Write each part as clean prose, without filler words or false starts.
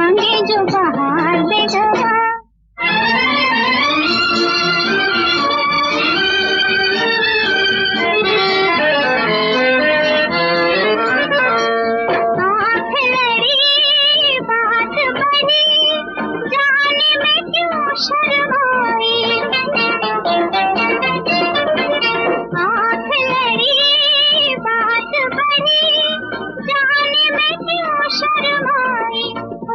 मांगे जो बहार दे गया। आँख लड़ी बात बनी, जाने में क्यों शर्माई। आँख लड़ी बात बनी, जाने में क्यों शर्माई।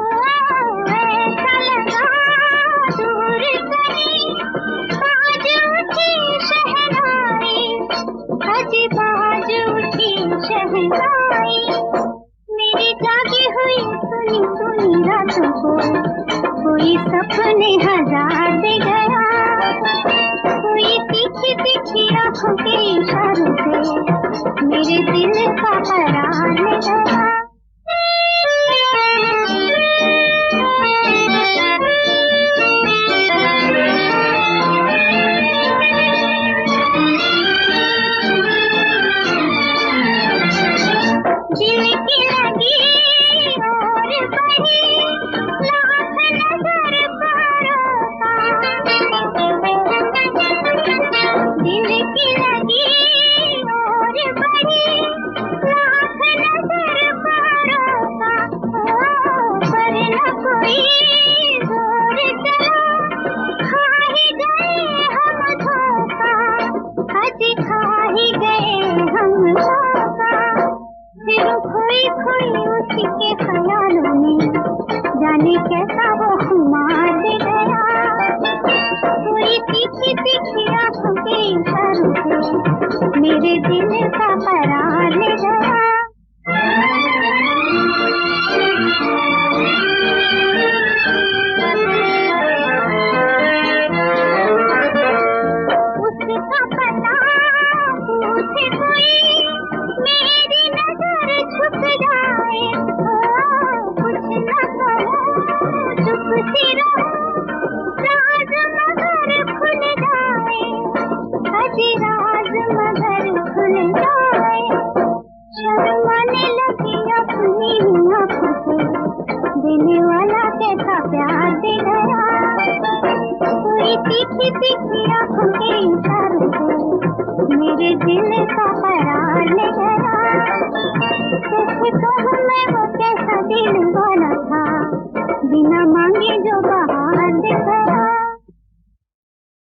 ऐसा लगा दूर कहीं बाज उठी शहनाई, अजी बाज उठी शहनाई। मेरी जागी हुई सुनी सुनी रातों को कोई सपने हजार दे गया। कोई तीखी तीखी आंखों के इशारों से मेरे दिल का करार ले गया। दिल की लगी और बड़ी लाख नजर परोसा। दिल की लगी और बड़ी लाख नजर परोसा। पर न कोई जोर चला, खा ही गए हम धोखा। अजी खा ही गए हम धोखा। फिर खोई खोई उसी के ख्यालों में जाने कैसा वो खुमार दे गया। कोई तीखी तीखी आंखों के इशारों से मेरे दिल का करार ले गया। उसका पता पूछे कोई, मेरी नजर छुप जाए। कुछ न कहूँ चुप सी रहूँ, राज मगर खुल जाए। अजी राज मगर खुल जाए। शर्माने लगी अपनी आँखों से, देने वाला कैसा प्यार दे गया। कोई तीखी तीखी आंखों के इशारों से मेरे दिल